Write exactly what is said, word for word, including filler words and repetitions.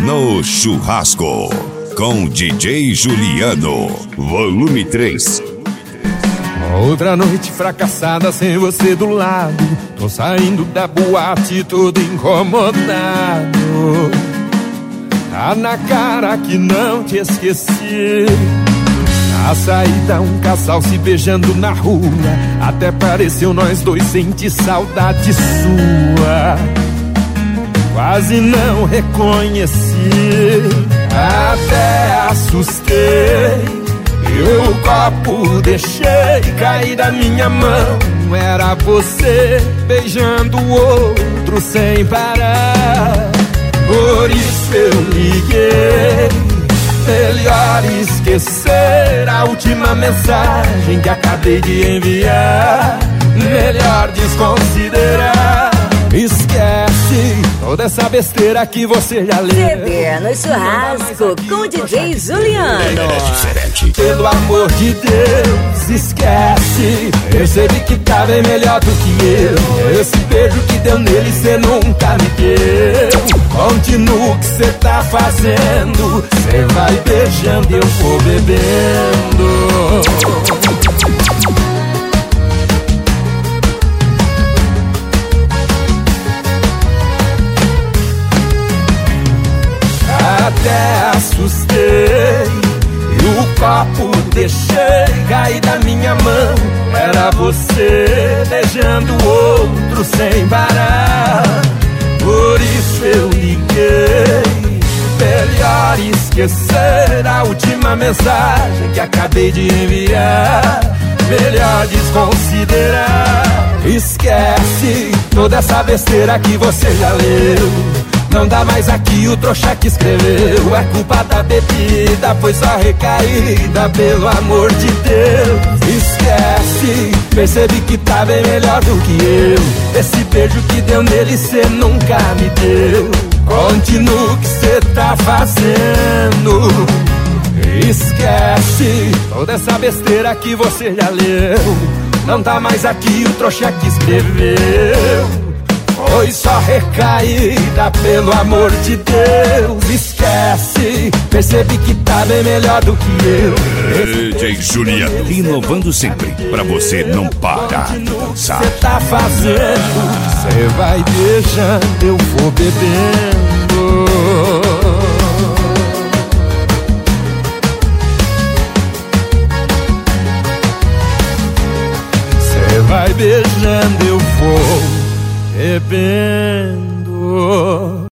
No Churrasco, com D J Juliano, volume três. Outra noite fracassada sem você do lado. Tô saindo da boate todo incomodado. Tá na cara que não te esqueci. Na saída um casal se beijando na rua. Até pareceu nós dois sentir saudade sua. Quase não reconheci, até assustei. Eu o copo deixei cair da minha mão. Era você beijando o outro sem parar. Por isso eu liguei. Melhor esquecer a última mensagem que acabei de enviar. Melhor desconsiderar. Esquece toda essa besteira que você já leu. C D no Churrasco com o D J Juliano. Pelo amor de Deus, esquece. Percebi que tá bem melhor do que eu. Esse beijo que deu nele cê nunca me deu. Continua o que cê tá fazendo. Cê vai beijando e eu vou bebendo. Até assustei e o copo deixei cair da minha mão. Era você beijando o outro sem parar. Por isso eu liguei. Melhor esquecer a última mensagem que acabei de enviar. Melhor desconsiderar. Esquece toda essa besteira que você já leu. Não dá mais aqui o trouxa que escreveu. É culpa da bebida, foi só recaída. Pelo amor de Deus, esquece. Percebi que tá bem melhor do que eu. Esse beijo que deu nele cê nunca me deu. Continua o que cê tá fazendo. Esquece toda essa besteira que você já leu. Não tá mais aqui o trouxa que escreveu. Foi só recaída, pelo amor de Deus. Esquece, percebi que tá bem melhor do que eu. D J Juliano, inovando sempre, pra você não parar de dançar. Cê tá fazendo, cê vai beijando, eu vou bebendo. Cê vai beijando, eu vou bebendo.